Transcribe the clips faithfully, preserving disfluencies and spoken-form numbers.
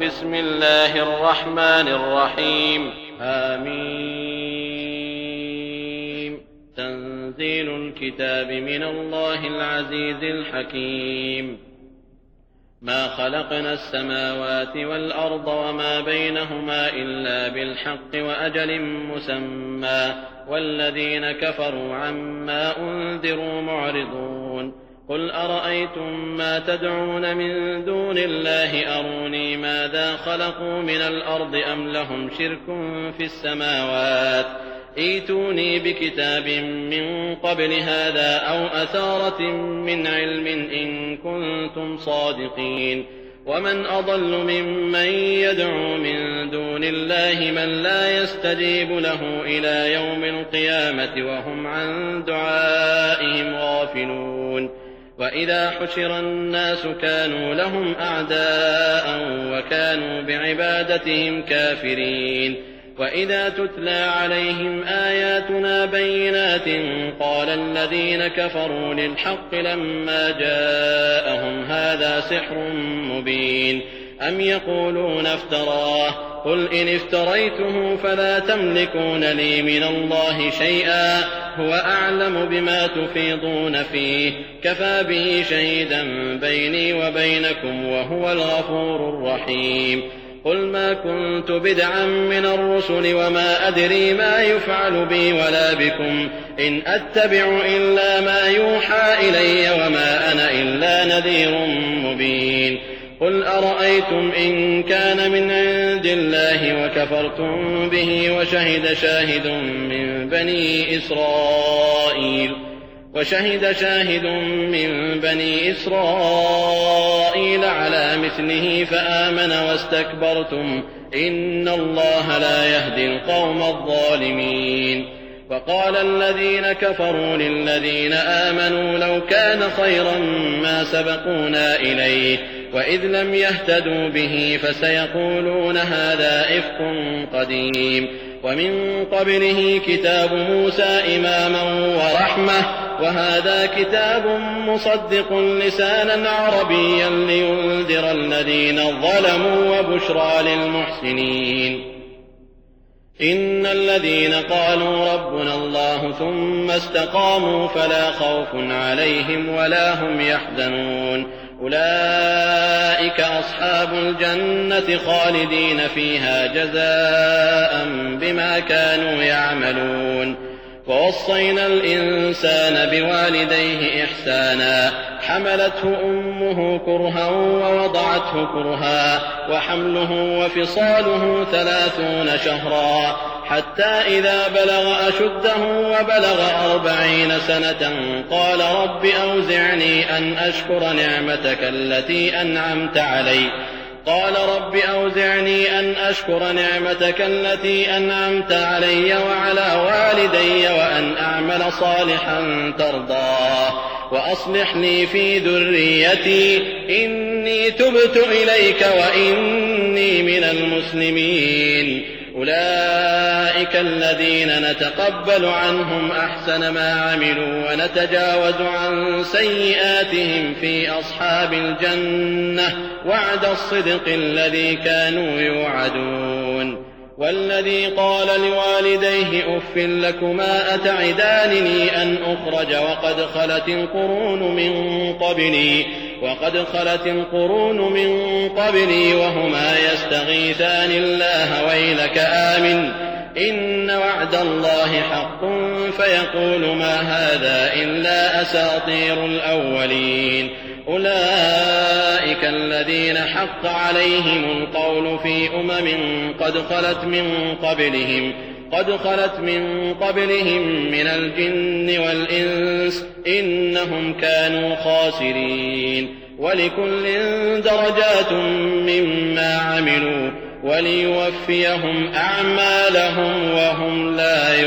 بسم الله الرحمن الرحيم. آمين. تنزيل الكتاب من الله العزيز الحكيم. ما خلقنا السماوات والأرض وما بينهما إلا بالحق وأجل مسمى والذين كفروا عما أنذروا معرضون. قل أرأيتم ما تدعون من دون الله أروني ماذا خلقوا من الأرض أم لهم شرك في السماوات ائتوني بكتاب من قبل هذا أو أثارة من علم إن كنتم صادقين. ومن أضل ممن يدعو من دون الله من لا يستجيب له إلى يوم القيامة وهم عن دعائهم غافلون. وإذا حشر الناس كانوا لهم أعداء وكانوا بعبادتهم كافرين. وإذا تتلى عليهم آياتنا بينات قال الذين كفروا للحق لما جاءهم هذا سحر مبين أم يقولون افتراه قل إن افتريته فلا تملكون لي من الله شيئا هو أعلم بما تفيضون فيه كفى به شهيدا بيني وبينكم وهو الغفور الرحيم. قل ما كنت بدعا من الرسل وما أدري ما يفعل بي ولا بكم إن أتبع إلا ما يوحى إلي وما أنا إلا نذير مبين. قل أرأيتم إن كان من عند الله وكفرتم به وشهد شاهد من بني إسرائيل وشهد شاهد من بني إسرائيل على مثله فآمن واستكبرتم إن الله لا يهدي القوم الظالمين. وقال الذين كفروا للذين آمنوا لو كان خيرا ما سبقونا إليه وإذ لم يهتدوا به فسيقولون هذا إفك قديم. ومن قبله كتاب موسى إماما ورحمة وهذا كتاب مصدق لسانا عربيا لينذر الذين ظلموا وبشرى للمحسنين. إن الذين قالوا ربنا الله ثم استقاموا فلا خوف عليهم ولا هم يحزنون أولئك أصحاب الجنة خالدين فيها جزاء بما كانوا يعملون. ووصينا الإنسان بوالديه إحسانا حملته أمه كرها ووضعته كرها وحمله وفصاله ثلاثون شهرا حتى إذا بلغ أشده وبلغ أربعين سنة قال رب أوزعني أن أشكر نعمتك التي أنعمت علي قال رب أوزعني أن أشكر نعمتك التي أنعمت علي وعلى والدي وأن أعمل صالحا ترضاه وأصلح لي في ذريتي إني تبت إليك وإني من المسلمين. أولئك الذين نتقبل عنهم أحسن ما عملوا ونتجاوز عن سيئاتهم في أصحاب الجنة وعد الصدق الذي كانوا يوعدون. والذي قال لوالديه أف لكما أتعدانني أن أخرج وقد خلت القرون من قبلي وقد خلت القرون من قبلي وهما يستغيثان الله ويلك آمن إن وعد الله حق فيقول ما هذا إلا أساطير الأولين. أولئك الذين حق عليهم القول في أمم قد خلت من قبلهم قد خلت من قبلهم من الجن والإنس إنهم كانوا خاسرين. ولكل درجات مما عملوا وليوفيهم أعمالهم وهم لا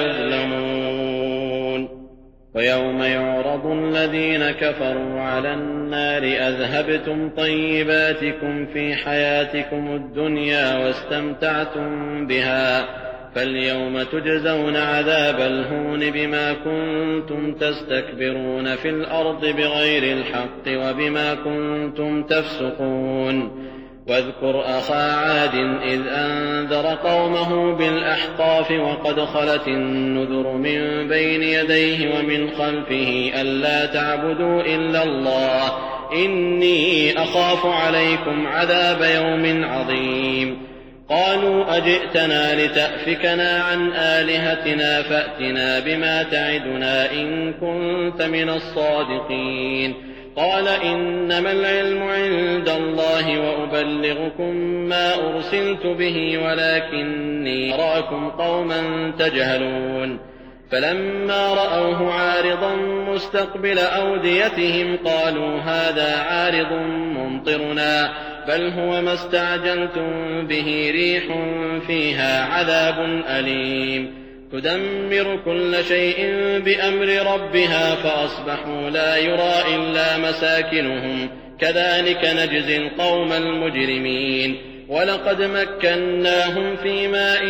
يظلمون. ويوم يعرض الذين كفروا على النار أذهبتم طيباتكم في حياتكم الدنيا واستمتعتم بها فاليوم تجزون عذاب الهون بما كنتم تستكبرون في الأرض بغير الحق وبما كنتم تفسقون. واذكر أخا عاد إذ أنذر قومه بالأحقاف وقد خلت النذر من بين يديه ومن خلفه ألا تعبدوا إلا الله إني أخاف عليكم عذاب يوم عظيم قالوا أجئتنا لتأفكنا عن آلهتنا فأتنا بما تعدنا إن كنت من الصادقين قال إنما العلم عند الله وأبلغكم ما أرسلت به ولكني أراكم قوما تجهلون فلما رأوه عارضا مستقبل أوديتهم قالوا هذا عارض ممطرنا بل هو ما استعجلتم به ريح فيها عذاب أليم تدمر كل شيء بأمر ربها فأصبحوا لا يرى إلا مساكنهم كذلك نجزي القوم المجرمين ولقد مكناهم في ماء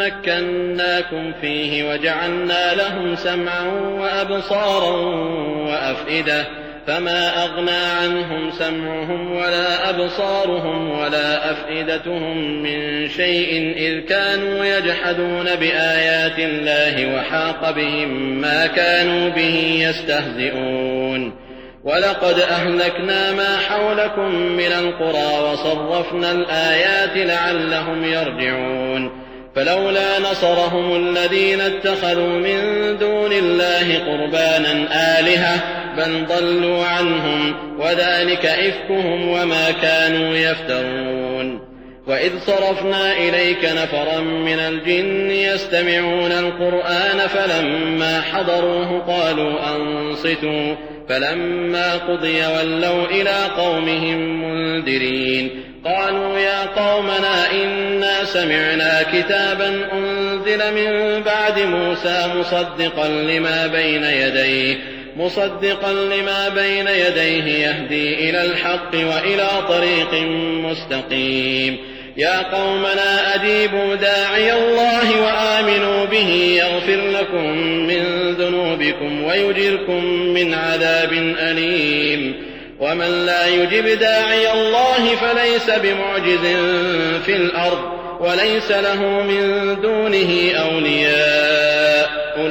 مكناكم فيه وجعلنا لهم سمعا وأبصارا وأفئدة فما أغنى عنهم سمعهم ولا أبصارهم ولا أفئدتهم من شيء إذ كانوا يجحدون بآيات الله وحاق بهم ما كانوا به يستهزئون ولقد أهلكنا ما حولكم من القرى وصرفنا الآيات لعلهم يرجعون فلولا نصرهم الذين اتخذوا من دون الله قربانا آلهة بل ضلوا عنهم وذلك إفكهم وما كانوا يفترون وإذ صرفنا إليك نفرا من الجن يستمعون القرآن فلما حضروه قالوا أنصتوا فلما قضي ولوا إلى قومهم منذرين قالوا يا قومنا إنا سمعنا كتابا أنزل من بعد موسى مصدقا لما بين يديه مصدقا لما بين يديه يهدي إلى الحق وإلى طريق مستقيم يا قومنا أجيبوا داعي الله وآمنوا به يغفر لكم من ذنوبكم ويجركم من عذاب أليم ومن لا يجب داعي الله فليس بمعجز في الأرض وليس له من دونه أولياء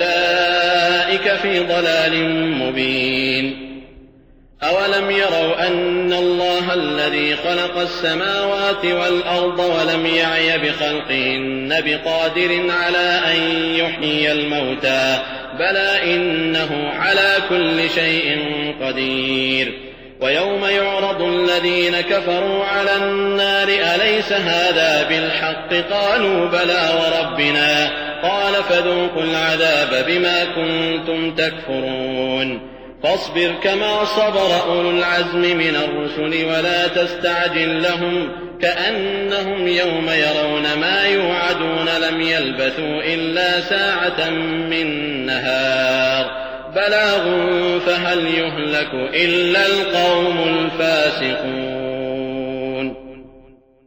أولئك في ضلال مبين أولم يروا أن الله الذي خلق السماوات والأرض ولم يعي بخلقهن بقادر على أن يحيي الموتى بلى إنه على كل شيء قدير ويوم يعرض الذين كفروا على النار أليس هذا بالحق قالوا بلى وربنا قال فذوقوا العذاب بما كنتم تكفرون فاصبر كما صبر أولو العزم من الرسل ولا تستعجل لهم كأنهم يوم يرون ما يوعدون لم يلبثوا إلا ساعة من نهار بلاغ فهل يهلك إلا القوم الفاسقون